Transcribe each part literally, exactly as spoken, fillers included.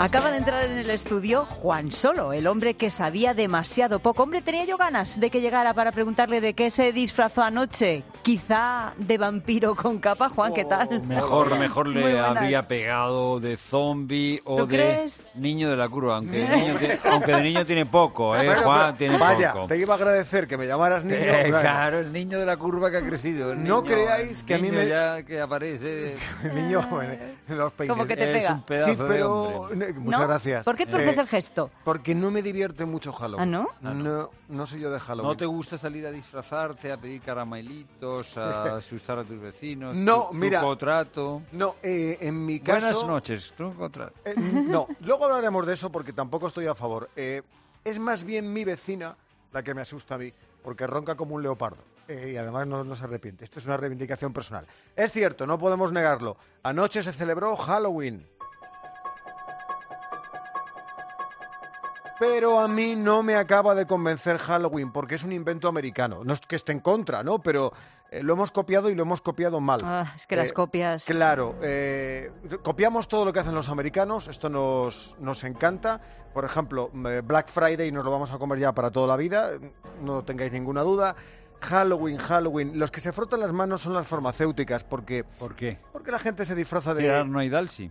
Acaba de entrar en el estudio Juan Solo, el hombre que sabía demasiado poco. Hombre, tenía yo ganas de que llegara para preguntarle de qué se disfrazó anoche. Quizá de vampiro con capa. Juan, ¿qué tal? Mejor, mejor Muy le buenas. habría pegado de zombie o ¿Tú de crees? niño de la curva, aunque de niño, tiene, aunque de niño tiene poco, ¿eh? Bueno, Juan pero tiene vaya, poco. te iba a agradecer que me llamaras niño. Eh, claro. claro, el niño de la curva que ha crecido. El No niño, creáis el que a mí niño me- ya que aparece. El niño en, en los peines. Como que te es pega. un pedazo Sí, de pero hombre. ne- muchas ¿No? gracias. ¿Por qué tú Eh, haces el gesto? Porque no me divierte mucho Halloween. ¿Ah, no? Ah, no. No, no soy yo de Halloween. ¿No te gusta salir a disfrazarte, a pedir caramelitos, a asustar a tus vecinos? No, tru- mira. Truco, trato. No, eh, en mi caso... Buenas noches, truco, trato. Eh, no, luego hablaremos de eso porque tampoco estoy a favor. Eh, es más bien mi vecina la que me asusta a mí, porque ronca como un leopardo. Eh, y además no, no se arrepiente. Esto es una reivindicación personal. Es cierto, no podemos negarlo. Anoche se celebró Halloween. Pero a mí no me acaba de convencer Halloween, porque es un invento americano. No es que esté en contra, ¿no? Pero eh, lo hemos copiado y lo hemos copiado mal. Ah, es que las Eh, copias... Claro, eh, copiamos todo lo que hacen los americanos, esto nos, nos encanta. Por ejemplo, eh, Black Friday nos lo vamos a comer ya para toda la vida, no tengáis ninguna duda. Halloween, Halloween, los que se frotan las manos son las farmacéuticas, porque, ¿Por qué? porque la gente se disfraza de... Sí, Arno y Dalsi.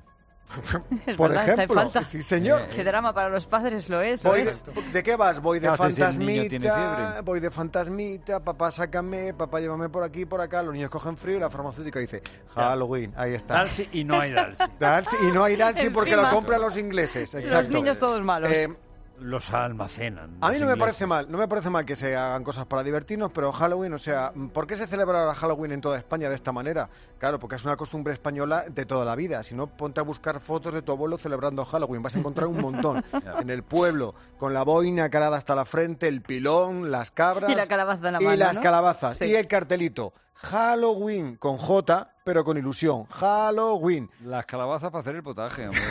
Es por verdad, está en ejemplo, falta. sí señor. Eh, Qué drama para los padres lo es, lo Voy es. de, ¿De qué vas? Voy de ¿Qué haces si el niño tiene fantasmita, fiebre? voy de fantasmita, papá sácame, papá llévame por aquí, por acá, los niños cogen frío y la farmacéutica dice Halloween, ahí está. Dalsi y no hay Dalsi. Dalsi, y no hay Dalsi porque Encima. lo compran los ingleses, exacto. Los niños todos malos. Eh, Los almacenan. a mí los no me ingleses. parece mal, no me parece mal que se hagan cosas para divertirnos, pero Halloween, o sea, ¿por qué se celebra ahora Halloween en toda España de esta manera? Claro, porque es una costumbre española de toda la vida. Si no, ponte a buscar fotos de tu abuelo celebrando Halloween, vas a encontrar un montón. En el pueblo, con la boina calada hasta la frente, el pilón, las cabras... Y la calabaza en la y mano, las ¿no? calabazas. Sí. Y el cartelito, Halloween, con J, pero con ilusión. Halloween. Las calabazas para hacer el potaje, hombre.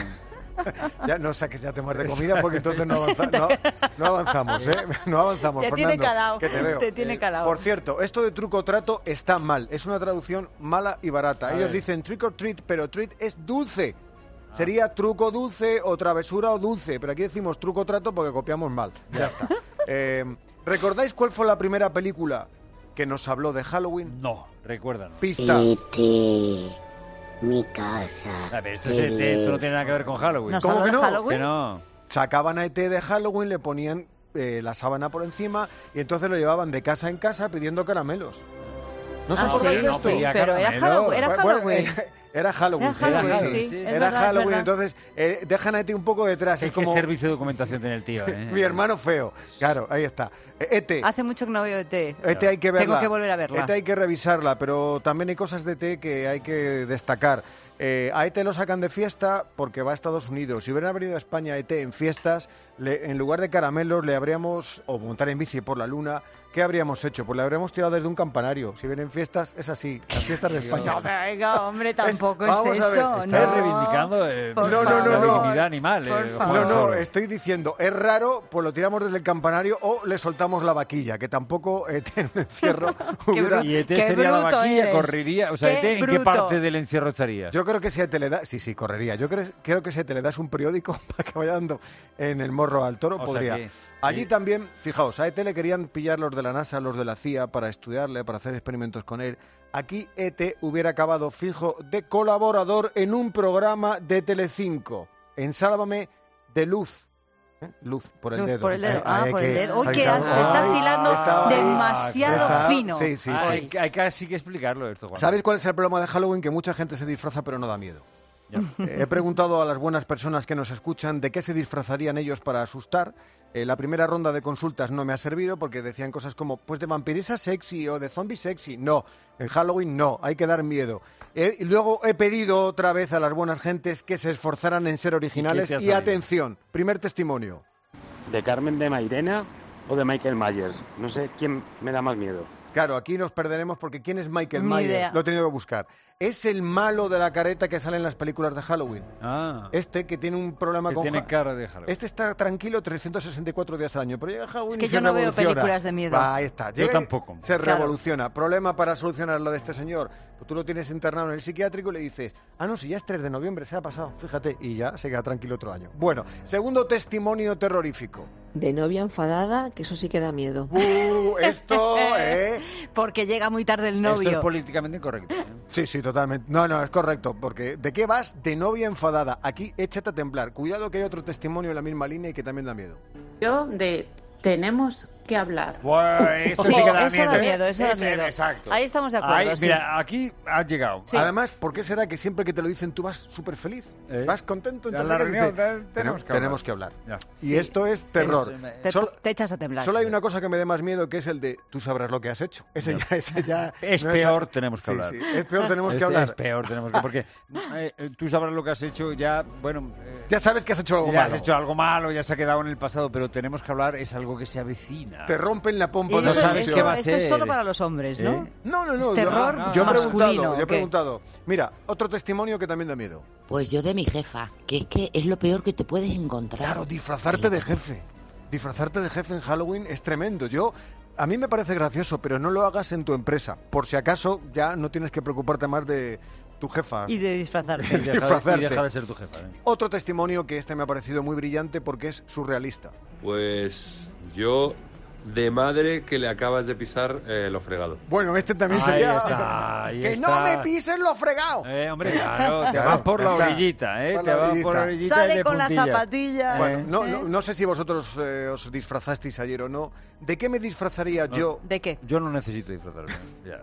Ya no saques ya temas de comida porque entonces no, avanza- no, no avanzamos, ¿eh? No avanzamos, Te tiene Fernando, calado, que te veo. te tiene calado. Por cierto, esto de truco trato está mal. Es una traducción mala y barata. A Ellos ver. dicen trick or treat, pero treat es dulce. Sería truco dulce o travesura o dulce, pero aquí decimos truco trato porque copiamos mal. Ya está. Eh, ¿Recordáis cuál fue la primera película que nos habló de Halloween? No, recuérdanos. Pista. E T, mi casa. A ver, esto, es- esto no tiene nada que ver con Halloween. ¿Nos ¿Cómo habló que de no? Halloween? Que no. Sacaban a E T de Halloween, le ponían eh, la sábana por encima y entonces lo llevaban de casa en casa pidiendo caramelos. ¿No se Ah, acordáis sí, de no esto? pedía pero era caramelo. Halloween. Era Bueno, bueno, Halloween. eh, era Halloween, Era sí, Halloween, sí, sí, sí. es Era verdad, es Halloween, verdad. entonces eh, dejan a E T un poco detrás. Es Es que como servicio de documentación tiene el tío, ¿eh? mi hermano feo. Claro, ahí está. Eh, E T. Hace mucho que no veo E T. E T hay que verla. Tengo que volver a verla. E T hay que revisarla, pero también hay cosas de E T que hay que destacar. Eh, a E T lo sacan de fiesta porque va a Estados Unidos. Si hubieran venido a España E T en fiestas, le- en lugar de caramelos le habríamos, o montar en bici por la luna, ¿qué habríamos hecho? Pues le habríamos tirado desde un campanario. Si vienen fiestas, es así, las fiestas de España. No, venga, hombre, tampoco es, vamos a ver, eso. está no. reivindicando eh, Por No, no, no, la no. dignidad animal. Por eh, favor. No, Juan no, Solo. estoy diciendo, es raro, pues lo tiramos desde el campanario o le soltamos la vaquilla, que tampoco eh, en un encierro hubiera... Y E T Qué sería la bruto vaquilla, eres. correría. O sea, Qué E T, ¿en qué bruto. parte del encierro estaría? Yo creo que si a E T le da... Sí, sí, correría. Yo creo, creo que si a E T le das un periódico para que vaya dando en el morro al toro, O sea podría. que- Allí sí. también, fijaos, a E T le querían pillar los de la NASA, los de la C I A, para estudiarle, para hacer experimentos con él. Aquí E T hubiera acabado fijo de colaborador en un programa de Telecinco, en Sálvame de Luz. ¿Eh? Luz, por el Luz dedo. por el dedo. Eh, Ah, hay por el que- dedo. Uy, hay que que- has- estás Ay, hilando estaba ahí. demasiado Está- fino. Sí, sí, Ah, sí. hay, hay casi que explicarlo esto, Juan. ¿Sabéis cuál es el problema de Halloween? Que mucha gente se disfraza pero no da miedo. Ya. Eh, He preguntado a las buenas personas que nos escuchan de qué se disfrazarían ellos para asustar. Eh, la primera ronda de consultas no me ha servido porque decían cosas como, pues de vampiresa sexy o de zombie sexy. No, en Halloween no, hay que dar miedo. Eh, y luego he pedido otra vez a las buenas gentes que se esforzaran en ser originales. te ha Y, salido? atención, primer testimonio. ¿De Carmen de Mairena o de Michael Myers? No sé quién me da más miedo. Claro, aquí nos perderemos porque ¿quién es Michael Ni Myers? idea. Lo he tenido que buscar. es el malo de la careta que sale en las películas de Halloween. Ah, Este que tiene un problema que con... tiene Ja- cara de Halloween. Este está tranquilo trescientos sesenta y cuatro días al año, pero llega Halloween Es que y se yo no veo revoluciona. películas de miedo. Va, ahí está. Yo Llega y tampoco. Se Claro. revoluciona. Problema para solucionar lo de este señor. Pues tú lo tienes internado en el psiquiátrico y le dices, ah, no, si ya es tres de noviembre, se ha pasado, fíjate, y ya se queda tranquilo otro año. Bueno, segundo testimonio terrorífico. De novia enfadada, que eso sí que da miedo. Uh, esto, ¿eh? Porque llega muy tarde el Esto es novio. políticamente incorrecto. ¿eh? Sí, sí, totalmente. No, no, es correcto, porque ¿de qué vas? De novia enfadada. Aquí échate a temblar. Cuidado que hay otro testimonio en la misma línea y que también da miedo. Yo de tenemos que hablar. Bueno, esto Sí, sí que da eso miedo. da ¿eh? miedo, eso da Ese- miedo. Exacto. Ahí estamos de acuerdo, Ahí, sí. Mira, aquí has llegado. Sí. Además, ¿por qué será que siempre que te lo dicen tú vas súper feliz? ¿Eh? Vas contento, Ya entonces la ¿qué reunión, dices? te- tenemos, tenemos que hablar. tenemos que hablar. Ya. Y Sí. esto es terror. Es- Te, Sol- te echas a temblar. Solo hay una cosa que me dé más miedo, que es el de tú sabrás lo que has hecho. Ese ya, ese ya Es no peor, tenemos que Sí, hablar. sí, es peor, tenemos Es- que hablar. Es peor, tenemos que... Porque eh, eh, tú sabrás lo que has hecho ya, bueno... eh, Ya sabes que has hecho algo ya malo. has hecho algo malo, ya se ha quedado en el pasado, pero tenemos que hablar, es algo que se avecina. Te rompen la pompa Y de eso- sabes esto, qué va a esto es ser. solo para los hombres, ¿no? ¿Eh? No, no, no. Es yo- terror yo, he preguntado, masculino, yo ¿o he qué? preguntado. Mira, otro testimonio que también da miedo. Pues yo de mi jefa, que es que es lo peor que te puedes encontrar. Claro, disfrazarte de jefe. Disfrazarte de jefe en Halloween es tremendo. Yo, a mí me parece gracioso, pero no lo hagas en tu empresa. Por si acaso ya no tienes que preocuparte más de tu jefa. Y de disfrazarte. Y deja, disfrazarte. y deja de ser tu jefa. ¿eh? Otro testimonio que este me ha parecido muy brillante porque es surrealista. Pues yo de madre que le acabas de pisar eh, lo fregado. Bueno, este también Ahí sería... está, ahí ¡Que está. no me pises lo fregado! Eh, hombre, claro, te Claro, vas por ya la está. orillita, ¿eh? Por Te la vas por orillita. la orillita Sale de con la puntillas. zapatilla. Bueno, Eh. no, no, no sé si vosotros eh, os disfrazasteis ayer o no. ¿De qué me disfrazaría No. yo? ¿De qué? Yo no necesito disfrazarme. ya.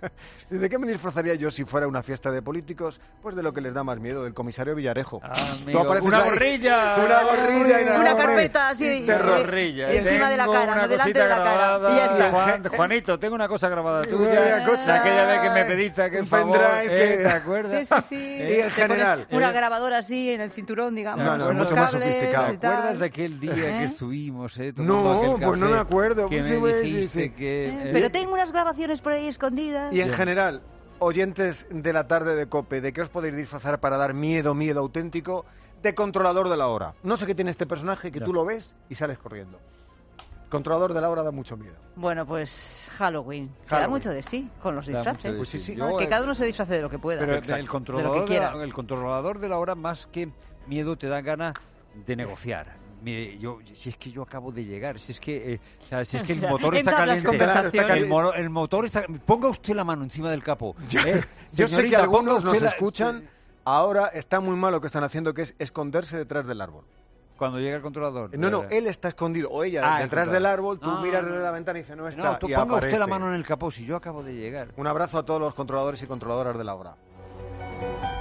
¿De qué me disfrazaría yo si fuera una fiesta de políticos? Pues de lo que les da más miedo, del comisario Villarejo. Ah, Tú amigo, apareces una ahí, gorrilla. Una gorrilla. y Una hombre, carpeta así, y terror. Gorrilla. Y encima de la Tengo cara, una no delante cosita de la cara. grabada. Y ya está. Juan- Juanito, tengo una cosa grabada Una tuya. cosa- de aquella vez que me pediste que un favor, pendrive eh, que- ¿te acuerdas? Sí, sí, sí. Y en Te general, pones una eh. grabadora así en el cinturón, digamos. No, no, con los mucho más cables sofisticado. y ¿Te acuerdas tal. de aquel día que ¿Eh? estuvimos, eh, tomando No, aquel pues no me café, acuerdo. Que Sí, me güey, sí, dijiste sí. que... Eh, eh, Pero tengo unas grabaciones por ahí escondidas. Y en general, oyentes de la tarde de COPE, ¿de qué os podéis disfrazar para dar miedo, miedo auténtico? De controlador de la hora. No sé qué tiene este personaje que Ya. tú lo ves y sales corriendo. Controlador de la hora da mucho miedo. Bueno, pues Halloween. Da Halloween. mucho de sí con los Da mucho disfraces. de Pues sí, sí. Yo, que eh, cada uno se disfrace de lo que pueda. Pero Exacto. el controlador, de quiera. la, el controlador de la hora, más que miedo, te da ganas de negociar. Mire, yo, si es que yo acabo de llegar, si es que, eh, o sea, si es que O el sea, motor está entran las caliente. Claro, está el, caliente. mo- el motor está... Ponga usted la mano encima del capó. Ya- eh. Yo sé que Señorita, ponga algunos nos usted la- escuchan. Ahora está muy mal lo que están haciendo, que es esconderse detrás del árbol. Cuando llega el controlador. No, no, de- él está escondido, o ella Ah, el detrás controlador. del árbol, tú Ah, miras no. desde la ventana y dices, no está, No, tú y ponga usted la aparece. mano en el capó, si yo acabo de llegar. Un abrazo a todos los controladores y controladoras de la hora.